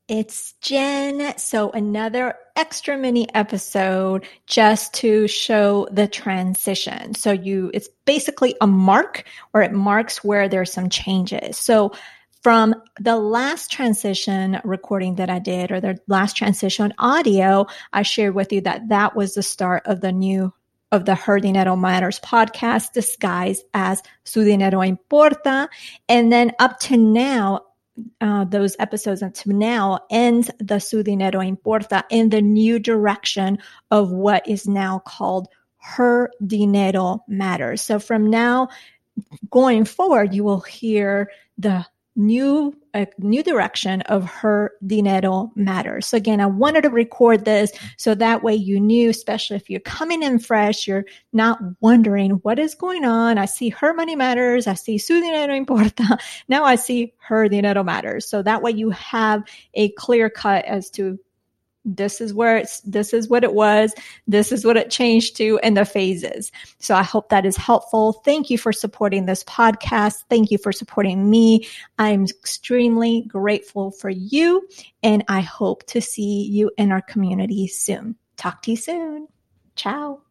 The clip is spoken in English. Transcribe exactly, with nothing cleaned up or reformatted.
It's Jen. So another extra mini episode just to show the transition. So you, it's basically a mark, or it marks where there's some changes. So from the last transition recording that I did, or the last transition audio, I shared with you that that was the start of the new of the Her Dinero Matters podcast, disguised as Su Dinero Importa. And then up to now, Uh, those episodes until now ends the Su Dinero Importa in the new direction of what is now called Her Dinero Matters. So from now going forward, you will hear the new a new direction of Her Dinero Matters. So again, I wanted to record this so that way you knew, especially if you're coming in fresh, you're not wondering what is going on. I see Her Money Matters. I see Su Dinero Importa. Now I see Her Dinero Matters. So that way you have a clear cut as to this is where it's, this is what it was. This is what it changed to, and the phases. So I hope that is helpful. Thank you for supporting this podcast. Thank you for supporting me. I'm extremely grateful for you, and I hope to see you in our community soon. Talk to you soon. Ciao.